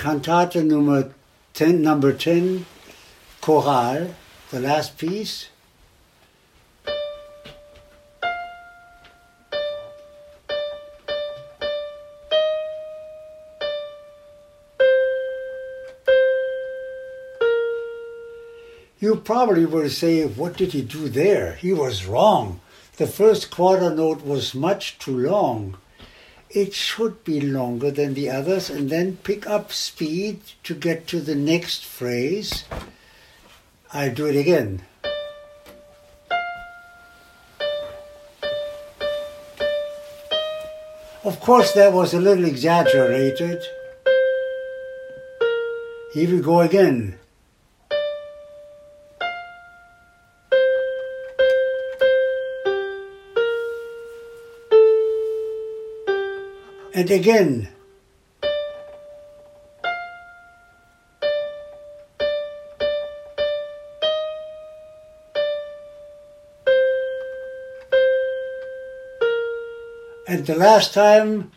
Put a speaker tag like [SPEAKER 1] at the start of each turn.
[SPEAKER 1] Kantate number 10, Choral, the last piece. You probably will say, what did he do there? He was wrong. The first quarter note was much too long. It should be longer than the others, and then pick up speed to get to the next phrase. I'll do it again. Of course, that was a little exaggerated. Here we go again. And again. And the last time,